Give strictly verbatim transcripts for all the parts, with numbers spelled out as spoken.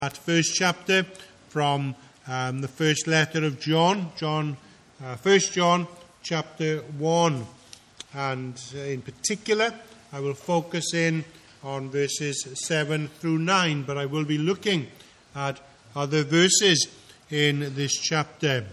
That first chapter from um, the first letter of John, John, uh, First John, chapter one, and uh, in particular, I will focus in on verses seven through nine, but I will be looking at other verses in this chapter.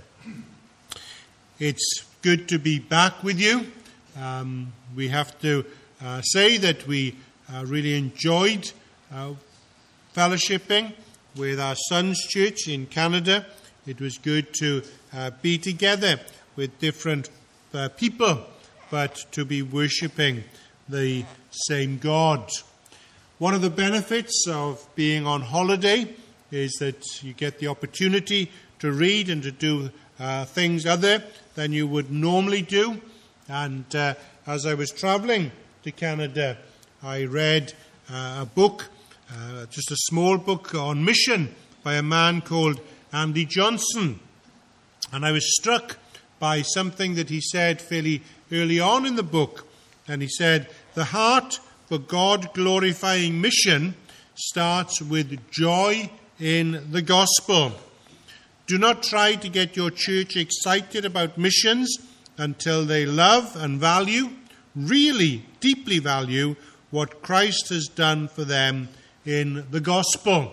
It's good to be back with you. Um, we have to uh, say that we uh, really enjoyed uh, fellowshipping with our son's church in Canada. It was good to uh, be together with different uh, people, but to be worshipping the same God. One of the benefits of being on holiday is that you get the opportunity to read and to do uh, things other than you would normally do. And uh, as I was traveling to Canada, I read uh, a book, Uh, just a small book on mission by a man called Andy Johnson. And I was struck by something that he said fairly early on in the book. And he said, the heart for God-glorifying mission starts with joy in the gospel. Do not try to get your church excited about missions until they love and value, really deeply value, what Christ has done for them in the gospel.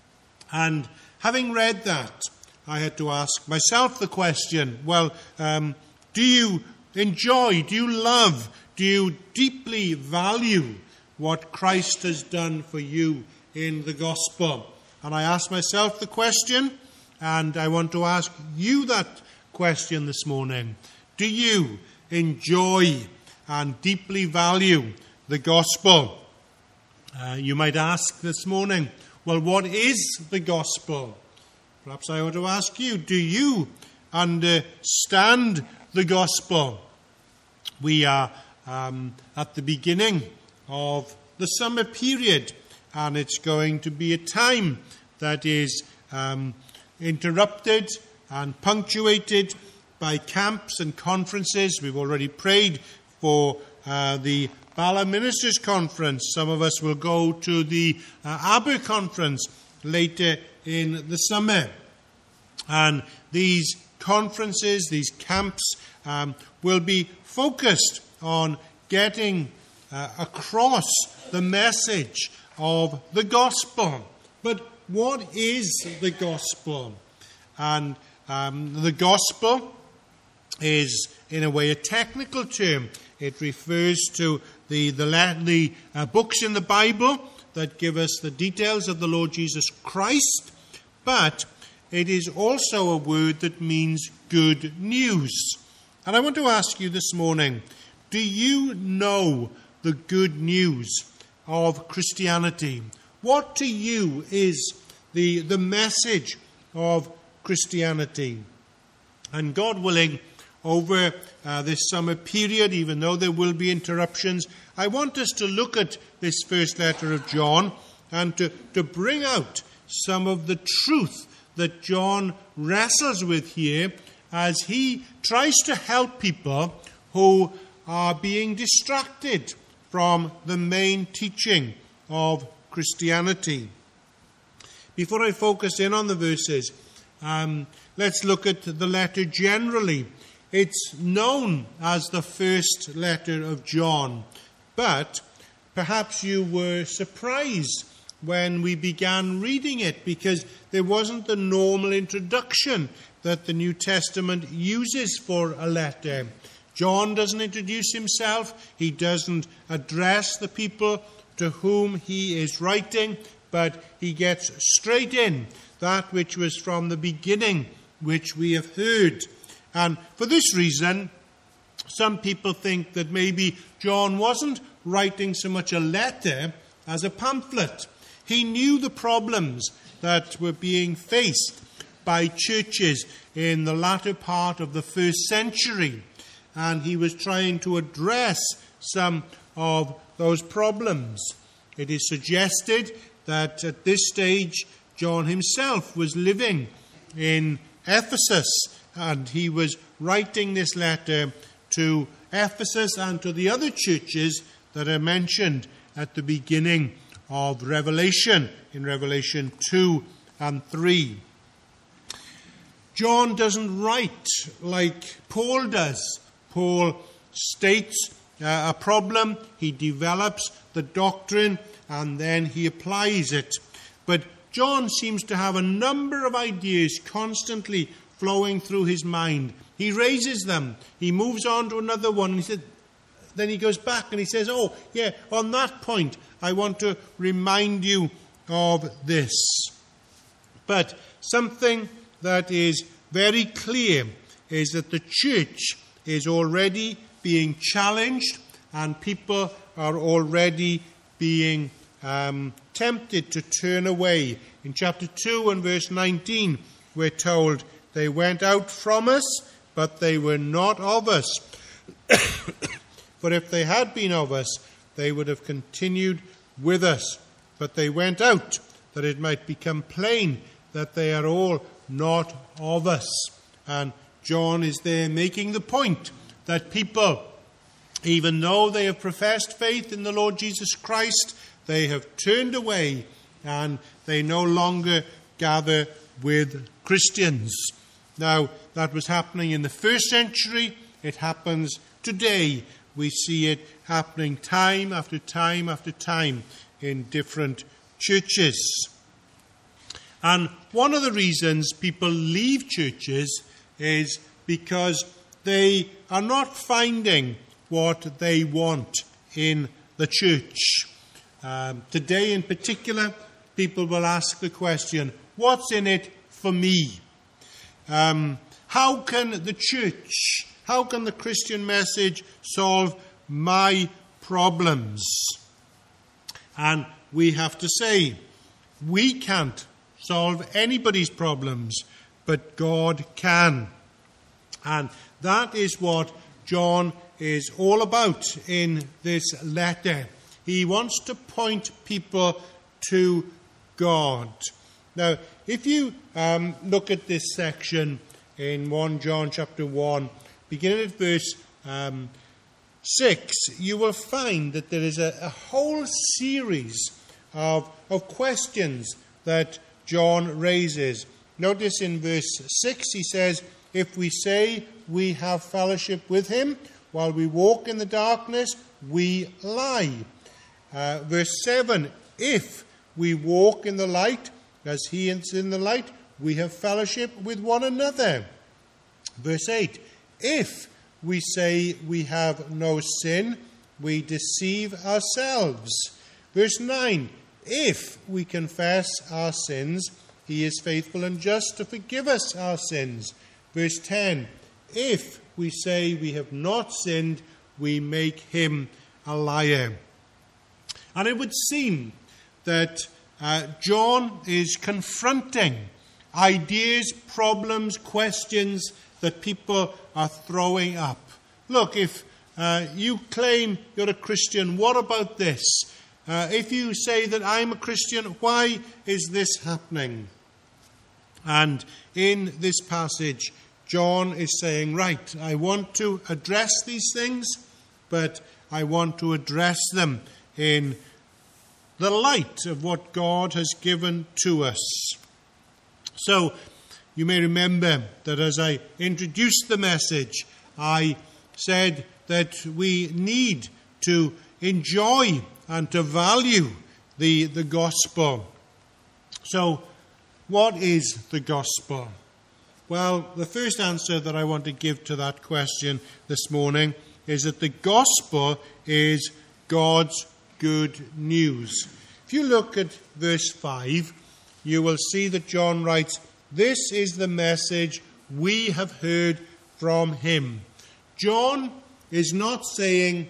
And having read that, I had to ask myself the question, well, um, do you enjoy, do you love, do you deeply value what Christ has done for you in the gospel? And I asked myself the question, and I want to ask you that question this morning. Do you enjoy and deeply value the gospel? Uh, you might ask this morning, well, what is the gospel? Perhaps I ought to ask you, do you understand the gospel? We are um, at the beginning of the summer period, and it's going to be a time that is um, interrupted and punctuated by camps and conferences. We've already prayed for uh, the Bala Ministers Conference. Some of us will go to the uh, Aber Conference later in the summer. And these conferences, these camps, um, will be focused on getting uh, across the message of the gospel. But what is the gospel? And um, the gospel is, in a way, a technical term. It refers to the the, the uh, books in the Bible that give us the details of the Lord Jesus Christ, but it is also a word that means good news. And I want to ask you this morning, do you know the good news of Christianity? What to you is the, the message of Christianity? And God willing, over uh, this summer period, even though there will be interruptions, I want us to look at this first letter of John and to, to bring out some of the truth that John wrestles with here as he tries to help people who are being distracted from the main teaching of Christianity. Before I focus in on the verses, um, let's look at the letter generally. It's known as the first letter of John, but perhaps you were surprised when we began reading it because there wasn't the normal introduction that the New Testament uses for a letter. John doesn't introduce himself. He doesn't address the people to whom he is writing, but he gets straight in that which was from the beginning, which we have heard. And for this reason, some people think that maybe John wasn't writing so much a letter as a pamphlet. He knew the problems that were being faced by churches in the latter part of the first century, and he was trying to address some of those problems. It is suggested that at this stage, John himself was living in Ephesus, and he was writing this letter to Ephesus and to the other churches that are mentioned at the beginning of Revelation, in Revelation two and three. John doesn't write like Paul does. Paul states uh, a problem, he develops the doctrine, and then he applies it. But John seems to have a number of ideas constantly flowing through his mind. He raises them, he moves on to another one, and he said, then he goes back and he says, oh, yeah, on that point, I want to remind you of this. But something that is very clear is that the church is already being challenged and people are already being um, tempted to turn away. In chapter two and verse nineteen, we're told, they went out from us, but they were not of us. For if they had been of us, they would have continued with us. But they went out, that it might become plain that they are all not of us. And John is there making the point that people, even though they have professed faith in the Lord Jesus Christ, they have turned away and they no longer gather with Christians. Now, that was happening in the first century. It happens today. We see it happening time after time after time in different churches. And one of the reasons people leave churches is because they are not finding what they want in the church. Um, today in particular, people will ask the question, what's in it for me? Um, how can the church, how can the Christian message solve my problems? And we have to say, we can't solve anybody's problems, but God can. And that is what John is all about in this letter. He wants to point people to God. Now, if you um, look at this section in First John chapter one, beginning at verse um, six, you will find that there is a, a whole series of, of questions that John raises. Notice in verse six he says, if we say we have fellowship with him while we walk in the darkness, we lie. Uh, verse seven, if we walk in the light as he is in the light, we have fellowship with one another. Verse eight, if we say we have no sin, we deceive ourselves. Verse nine, if we confess our sins, he is faithful and just to forgive us our sins. Verse ten, if we say we have not sinned, we make him a liar. And it would seem that uh, John is confronting ideas, problems, questions that people are throwing up. Look, if uh, you claim you're a Christian, what about this? Uh, if you say that I'm a Christian, why is this happening? And in this passage, John is saying, right, I want to address these things, but I want to address them in the light of what God has given to us. So, you may remember that as I introduced the message, I said that we need to enjoy and to value the, the gospel. So, what is the gospel? Well, the first answer that I want to give to that question this morning is that the gospel is God's good news. If you look at verse five, you will see that John writes, this is the message we have heard from him. John is not saying,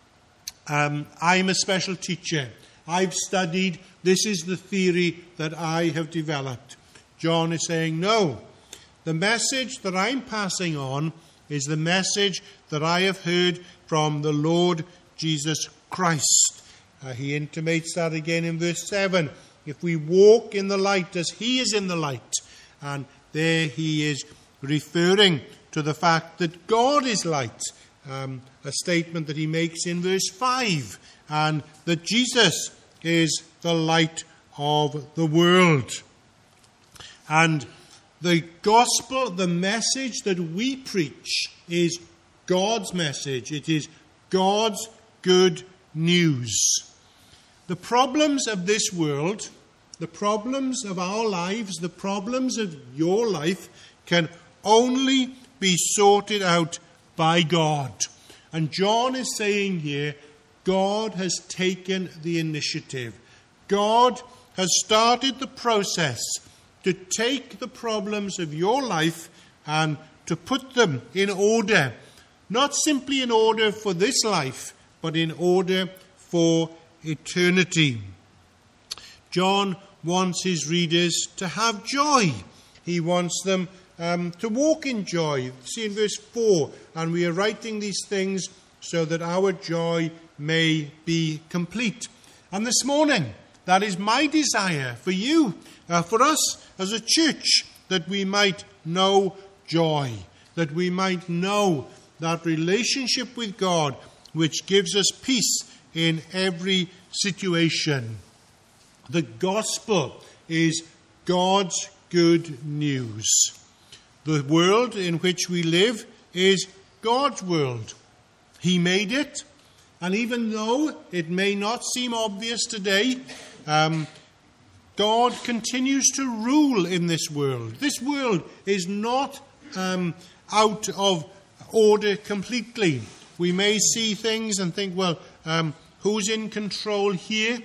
um, I'm a special teacher. I've studied. This is the theory that I have developed. John is saying, no. The message that I'm passing on is the message that I have heard from the Lord Jesus Christ. Uh, he intimates that again in verse seven. If we walk in the light as he is in the light. And there he is referring to the fact that God is light. Um, a statement that he makes in verse five. And that Jesus is the light of the world. And the gospel, the message that we preach, is God's message. It is God's good news. The problems of this world, the problems of our lives, the problems of your life can only be sorted out by God. And John is saying here, God has taken the initiative. God has started the process to take the problems of your life and to put them in order. Not simply in order for this life, but in order for eternity. John wants his readers to have joy. He wants them um, to walk in joy. See in verse four, and we are writing these things so that our joy may be complete. And this morning, that is my desire for you, uh, for us as a church, that we might know joy, that we might know that relationship with God which gives us peace in every situation. The gospel is God's good news. The world in which we live is God's world. He made it, and even though it may not seem obvious today, um, God continues to rule in this world. This world is not um, out of order completely. We may see things and think, well, um, who's in control here?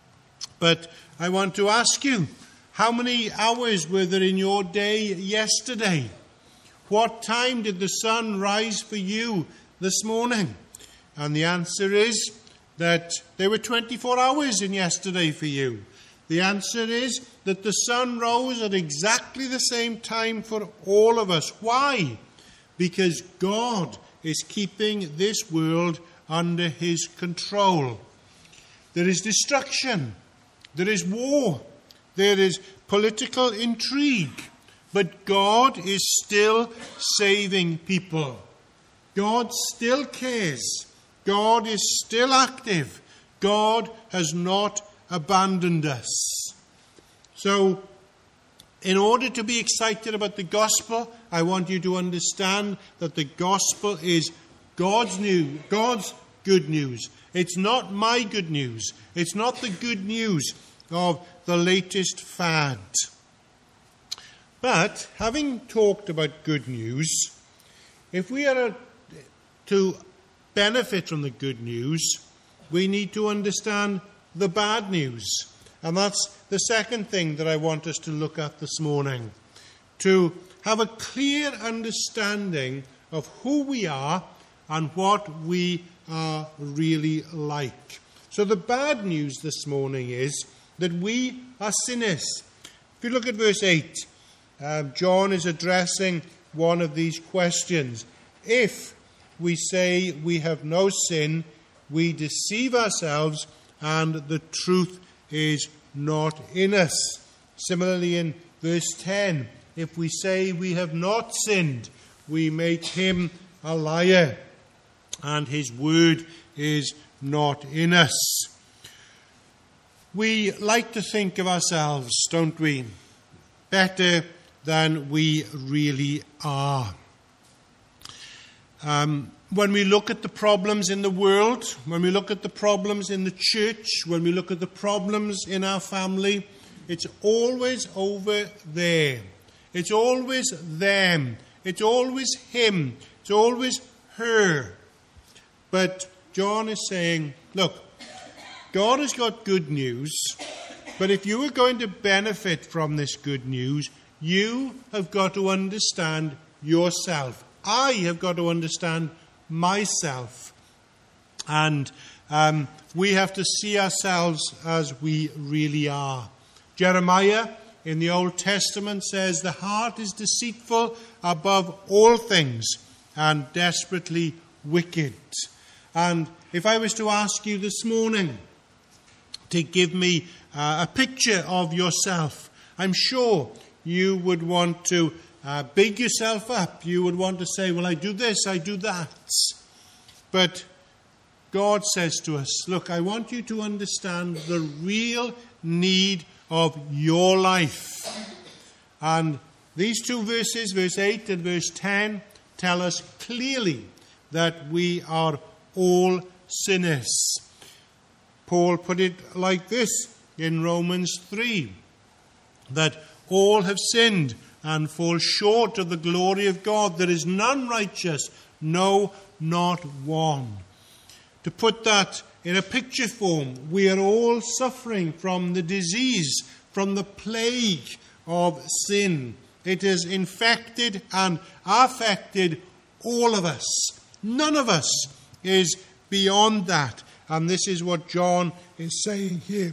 But I want to ask you, how many hours were there in your day yesterday? What time did the sun rise for you this morning? And the answer is that there were twenty-four hours in yesterday for you. The answer is that the sun rose at exactly the same time for all of us. Why? Because God is keeping this world under his control. There is destruction. There is war. There is political intrigue. But God is still saving people. God still cares. God is still active. God has not abandoned us. So, in order to be excited about the gospel, I want you to understand that the gospel is God's new, God's good news. It's not my good news. It's not the good news of the latest fad. But, having talked about good news, if we are to benefit from the good news, we need to understand the bad news. And that's the second thing that I want us to look at this morning. To have a clear understanding of who we are and what we are really like. So the bad news this morning is that we are sinners. If you look at verse eight, uh, John is addressing one of these questions. If we say we have no sin, we deceive ourselves and the truth is not in us. Similarly in verse ten, if we say we have not sinned, we make him a liar and his word is not in us. We like to think of ourselves, don't we, better than we really are. Um, when we look at the problems in the world, when we look at the problems in the church, when we look at the problems in our family, it's always over there. It's always them. It's always him. It's always her. But John is saying, look, God has got good news, but if you are going to benefit from this good news, you have got to understand yourself. I have got to understand myself. And um, we have to see ourselves as we really are. Jeremiah in the Old Testament says, the heart is deceitful above all things and desperately wicked. And if I was to ask you this morning to give me uh, a picture of yourself, I'm sure you would want to Uh, big yourself up. You would want to say, well, I do this, I do that. But God says to us, look, I want you to understand the real need of your life. And these two verses, verse eight and verse ten, tell us clearly that we are all sinners. Paul put it like this in Romans three, that all have sinned and fall short of the glory of God. There is none righteous, no, not one. To put that in a picture form, we are all suffering from the disease, from the plague of sin. It has infected and affected all of us. None of us is beyond that. And this is what John is saying here.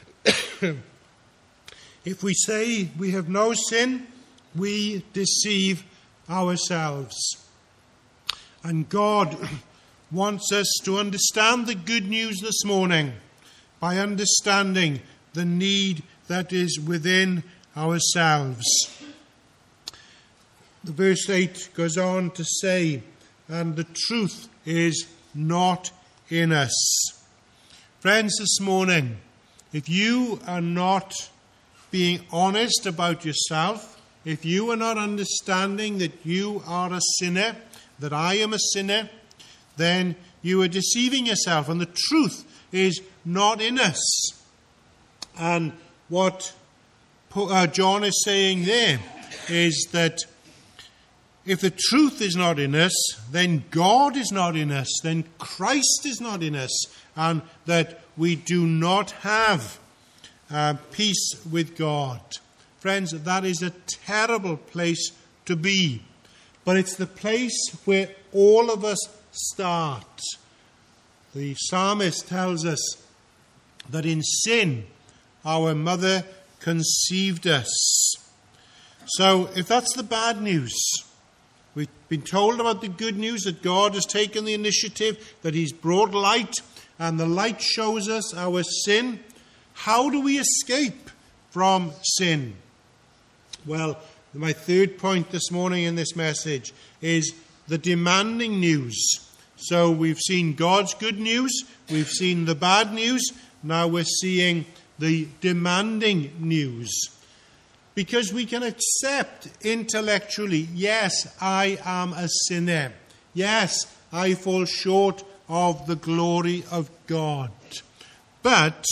If we say we have no sin, we deceive ourselves. And God wants us to understand the good news this morning by understanding the need that is within ourselves. The verse eight goes on to say, and the truth is not in us. Friends, this morning, if you are not being honest about yourself, if you are not understanding that you are a sinner, that I am a sinner, then you are deceiving yourself, and the truth is not in us. And what John is saying there is that if the truth is not in us, then God is not in us, then Christ is not in us, and that we do not have uh, peace with God. Friends, that is a terrible place to be. But it's the place where all of us start. The psalmist tells us that in sin our mother conceived us. So if that's the bad news, we've been told about the good news that God has taken the initiative, that he's brought light, and the light shows us our sin. How do we escape from sin? Well, my third point this morning in this message is the demanding news. So we've seen God's good news, we've seen the bad news, now we're seeing the demanding news. Because we can accept intellectually, yes, I am a sinner. Yes, I fall short of the glory of God. But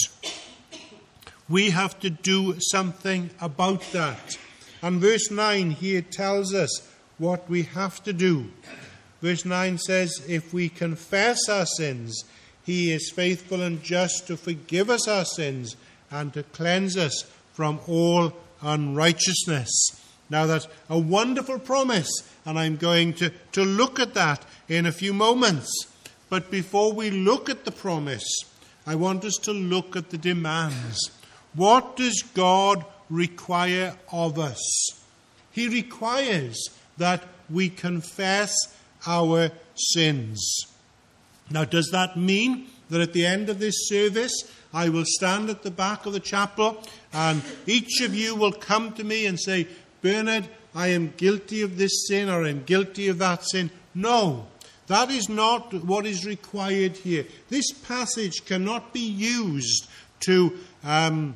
we have to do something about that. And verse nine here tells us what we have to do. Verse nine says, if we confess our sins, he is faithful and just to forgive us our sins and to cleanse us from all unrighteousness. Now that's a wonderful promise, and I'm going to, to look at that in a few moments. But before we look at the promise, I want us to look at the demands. What does God require of us? He requires that we confess our sins. Now, does that mean that at the end of this service, I will stand at the back of the chapel and each of you will come to me and say, Bernard, I am guilty of this sin or I'm guilty of that sin? No, that is not what is required here. This passage cannot be used to um,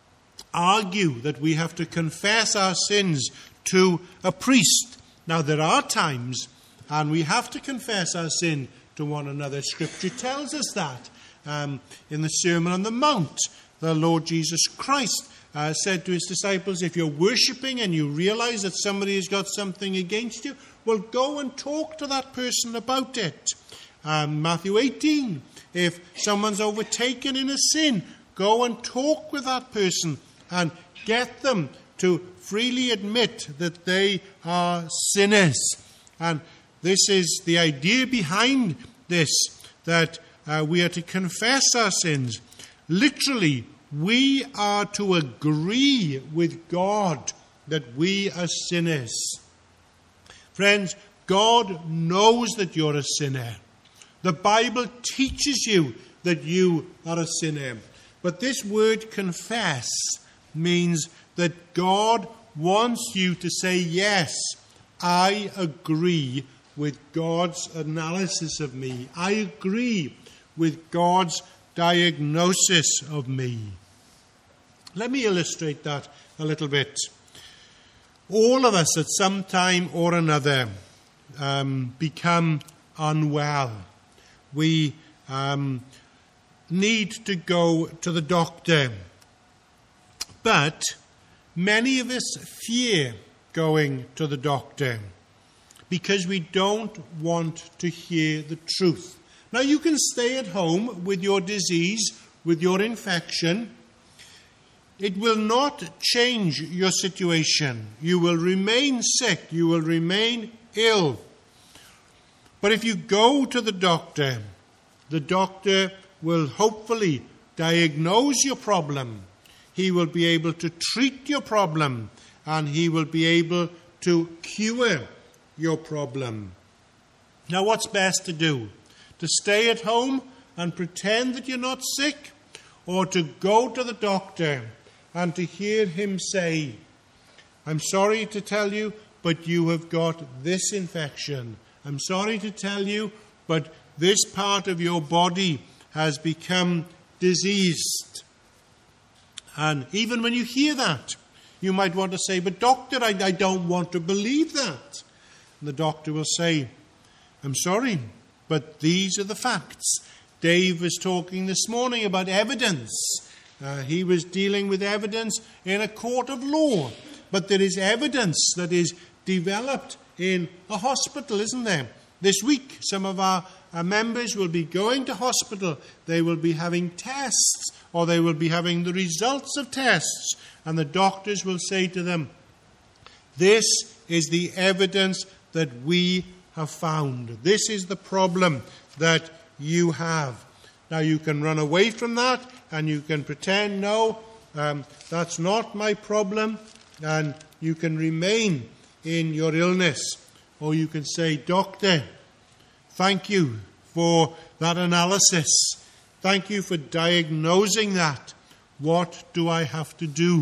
argue that we have to confess our sins to a priest. Now, there are times, and we have to confess our sin to one another. Scripture tells us that. Um, in the Sermon on the Mount, the Lord Jesus Christ uh, said to his disciples, if you're worshipping and you realize that somebody has got something against you, well, go and talk to that person about it. Um, Matthew eighteen, if someone's overtaken in a sin, go and talk with that person and get them to freely admit that they are sinners. And this is the idea behind this, that uh, we are to confess our sins. Literally, we are to agree with God that we are sinners. Friends, God knows that you're a sinner. The Bible teaches you that you are a sinner. But this word confess means that God wants you to say, yes, I agree with God's analysis of me. I agree with God's diagnosis of me. Let me illustrate that a little bit. All of us at some time or another um, become unwell. We um, need to go to the doctor. But many of us fear going to the doctor because we don't want to hear the truth. Now, you can stay at home with your disease, with your infection. It will not change your situation. You will remain sick. You will remain ill. But if you go to the doctor, the doctor will hopefully diagnose your problem. He will be able to treat your problem, and he will be able to cure your problem. Now, what's best to do? To stay at home and pretend that you're not sick, or to go to the doctor and to hear him say, I'm sorry to tell you, but you have got this infection. I'm sorry to tell you, but this part of your body has become diseased. And even when you hear that, you might want to say, but doctor, I, I don't want to believe that. And the doctor will say, I'm sorry, but these are the facts. Dave was talking this morning about evidence. Uh, he was dealing with evidence in a court of law. But there is evidence that is developed in a hospital, isn't there? This week, some of our, our members will be going to hospital. They will be having tests, or they will be having the results of tests. And the doctors will say to them, this is the evidence that we have found. This is the problem that you have. Now, you can run away from that, and you can pretend, no, um, that's not my problem, and you can remain in your illness. Or you can say, doctor, thank you for that analysis. Thank you for diagnosing that. What do I have to do?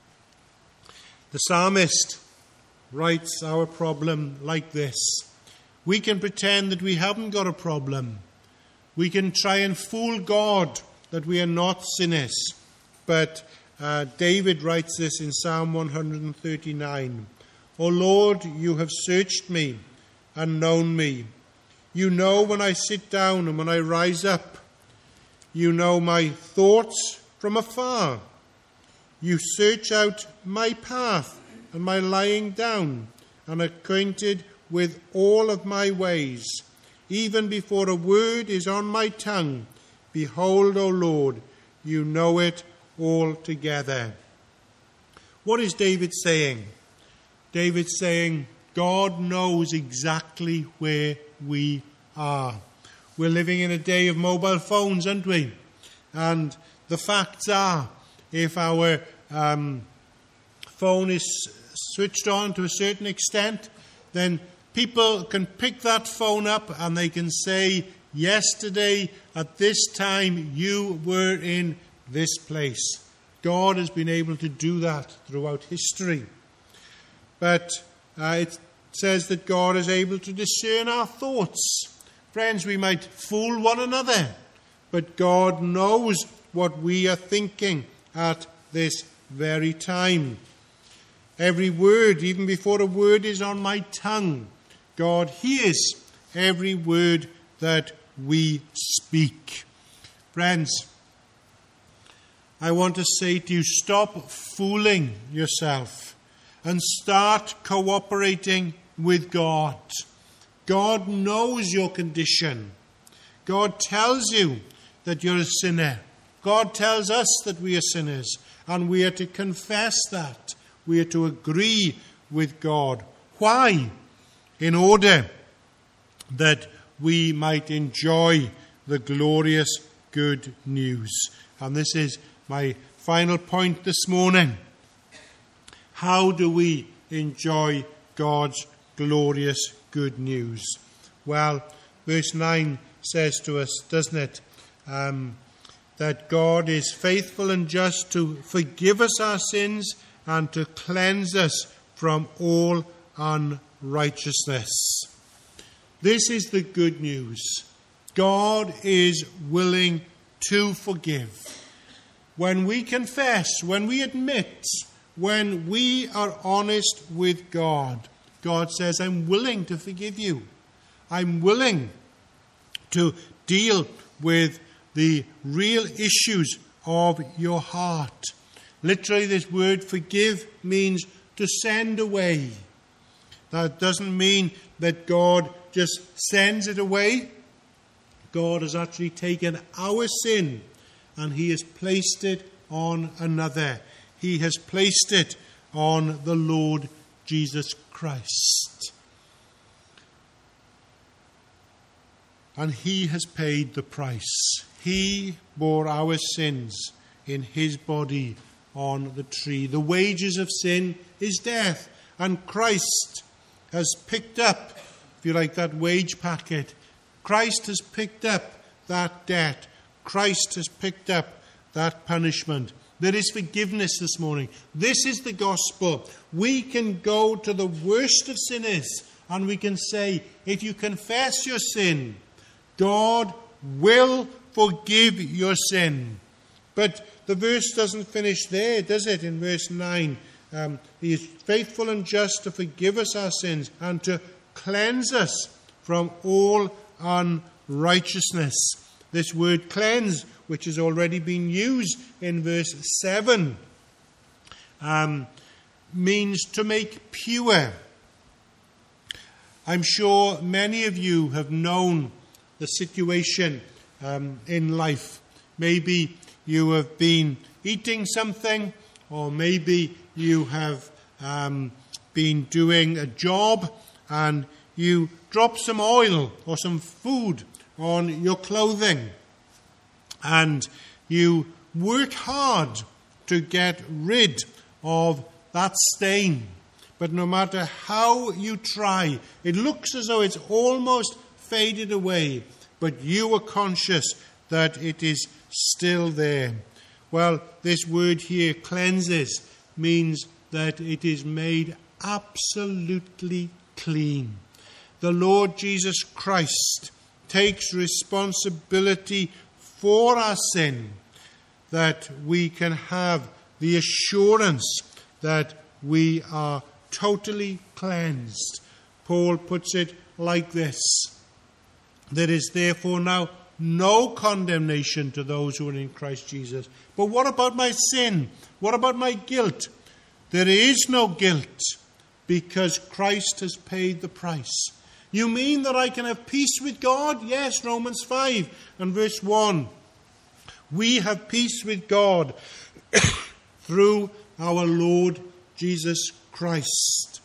The psalmist writes our problem like this. We can pretend that we haven't got a problem. We can try and fool God that we are not sinners. But uh, David writes this in Psalm one thirty-nine. O Lord, you have searched me and known me. You know when I sit down and when I rise up. You know my thoughts from afar. You search out my path and my lying down, and acquainted with all of my ways. Even before a word is on my tongue, behold, O Lord, you know it altogether. What is David saying? David's saying, God knows exactly where we are. We're living in a day of mobile phones, aren't we? And the facts are, if our um, phone is switched on to a certain extent, then people can pick that phone up and they can say, yesterday at this time you were in this place. God has been able to do that throughout history. But uh, it says that God is able to discern our thoughts. Friends, we might fool one another, but God knows what we are thinking at this very time. Every word, even before a word is on my tongue, God hears every word that we speak. Friends, I want to say to you, stop fooling yourself and start cooperating with God. God knows your condition. God tells you that you're a sinner. God tells us that we are sinners, and we are to confess that. We are to agree with God. Why? In order that we might enjoy the glorious good news. And this is my final point this morning. How do we enjoy God's glorious good news? Well, verse nine says to us, doesn't it, um, that God is faithful and just to forgive us our sins and to cleanse us from all unrighteousness. This is the good news. God is willing to forgive. When we confess, when we admit, when we are honest with God, God says, I'm willing to forgive you. I'm willing to deal with the real issues of your heart. Literally, this word forgive means to send away. That doesn't mean that God just sends it away. God has actually taken our sin and he has placed it on another. He has placed it on the Lord Jesus Christ. And he has paid the price. He bore our sins in his body on the tree. The wages of sin is death. And Christ has picked up, if you like, that wage packet. Christ has picked up that debt. Christ has picked up that punishment. There is forgiveness this morning. This is the gospel. We can go to the worst of sinners and we can say, if you confess your sin, God will forgive your sin. But the verse doesn't finish there, does it? In verse nine, um, he is faithful and just to forgive us our sins and to cleanse us from all unrighteousness. This word cleanse, which has already been used in verse seven, um, means to make pure. I'm sure many of you have known the situation um, in life. Maybe you have been eating something, or maybe you have um, been doing a job and you drop some oil or some food on your clothing and you work hard to get rid of that stain. But no matter how you try, it looks as though it's almost faded away, but you are conscious that it is still there. Well, this word here, cleanses, means that it is made absolutely clean. The Lord Jesus Christ takes responsibility for our sin, that we can have the assurance that we are totally cleansed. Paul puts it like this: there is therefore now no condemnation to those who are in Christ Jesus. But what about my sin? What about my guilt? There is no guilt because Christ has paid the price. You mean that I can have peace with God? Yes, Romans five and verse one. We have peace with God through our Lord Jesus Christ.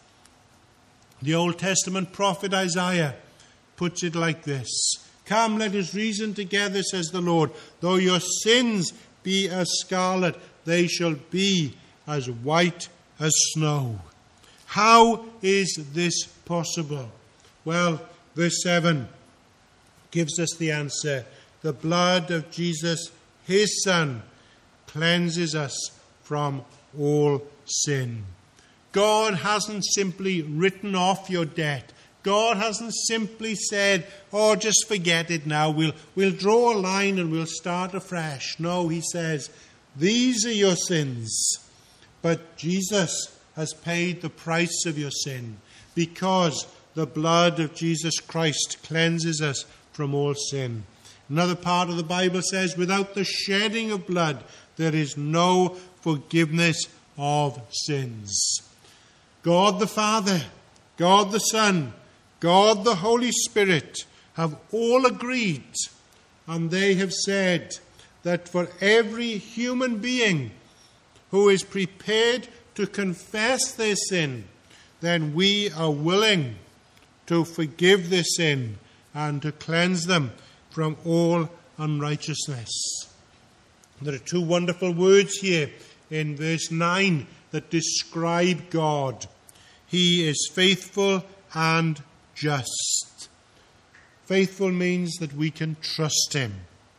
The Old Testament prophet Isaiah puts it like this: come, let us reason together, says the Lord. Though your sins be as scarlet, they shall be as white as snow. How is this possible? Well, verse seven gives us the answer. The blood of Jesus, his Son, cleanses us from all sin. God hasn't simply written off your debt. God hasn't simply said, oh, just forget it now. We'll, we'll draw a line and we'll start afresh. No, he says, these are your sins. But Jesus has paid the price of your sin because the blood of Jesus Christ cleanses us from all sin. Another part of the Bible says, without the shedding of blood, there is no forgiveness of sins. God the Father, God the Son, God the Holy Spirit have all agreed, and they have said that for every human being who is prepared to confess their sin, then we are willing to forgive their sin and to cleanse them from all unrighteousness. There are two wonderful words here in verse nine that describe God. He is faithful and just. Faithful means that we can trust him.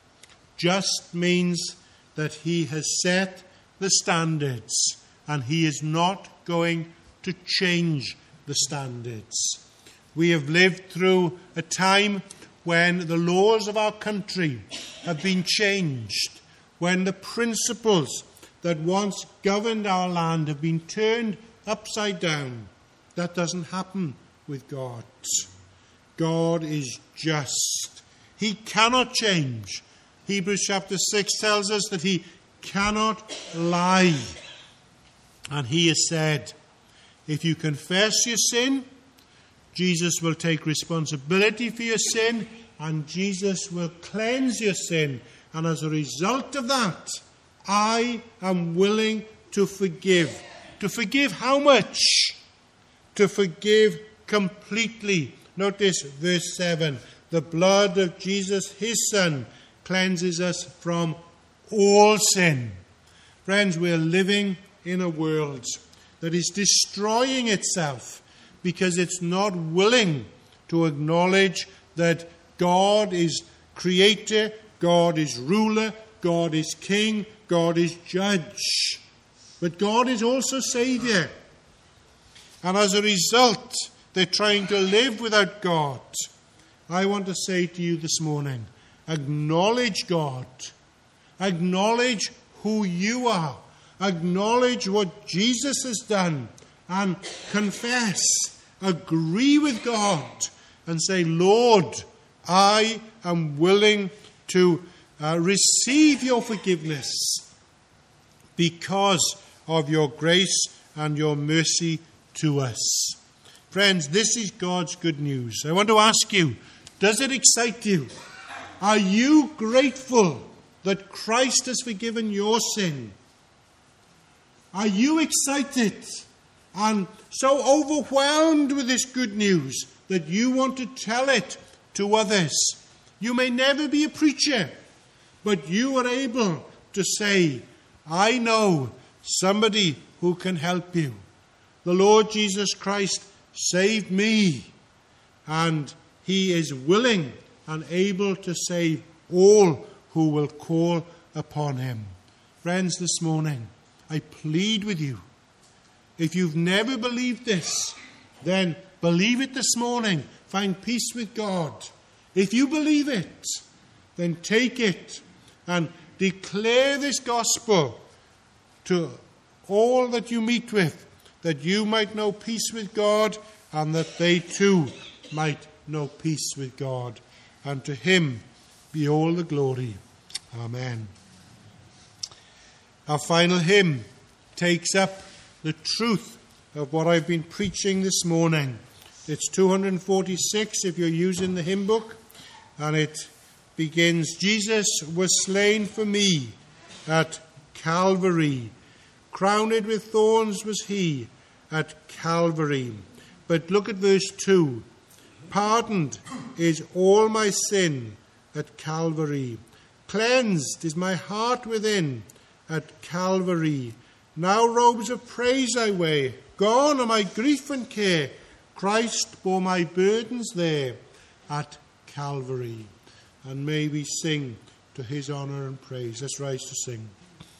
Just means that he has set the standards and he is not going to change the standards. We have lived through a time when the laws of our country have been changed, when the principles that once governed our land have been turned upside down. That doesn't happen with God. God is just. He cannot change. Hebrews chapter six tells us that he cannot lie. And he has said, if you confess your sin, Jesus will take responsibility for your sin, and Jesus will cleanse your sin. And as a result of that, I am willing to forgive. To forgive how much? To forgive completely. Notice verse seven. The blood of Jesus, his Son, cleanses us from all sin. Friends, we're living in a world that is destroying itself because it's not willing to acknowledge that God is creator, God is ruler, God is king, God is judge. But God is also Saviour. And as a result, they're trying to live without God. I want to say to you this morning, acknowledge God. Acknowledge who you are. Acknowledge what Jesus has done. And confess. Agree with God. And say, Lord, I am willing to uh, receive your forgiveness because of your grace and your mercy to us. Friends, this is God's good news. I want to ask you, does it excite you? Are you grateful that Christ has forgiven your sin? Are you excited and so overwhelmed with this good news that you want to tell it to others? You may never be a preacher, but you are able to say, I know somebody who can help you. The Lord Jesus Christ saved me, and he is willing and able to save all who will call upon him. Friends, this morning, I plead with you, if you've never believed this, then believe it this morning. Find peace with God. If you believe it, then take it and declare this gospel to all that you meet with, that you might know peace with God and that they too might know peace with God. And to him be all the glory. Amen. Our final hymn takes up the truth of what I've been preaching this morning. It's two forty-six if you're using the hymn book, and it begins, Jesus was slain for me at Calvary. Crowned with thorns was he at Calvary. But look at verse two. Pardoned is all my sin at Calvary. Cleansed is my heart within at Calvary. Now robes of praise I wear. Gone are my grief and care. Christ bore my burdens there at Calvary. And may we sing to his honour and praise. Let's rise to sing.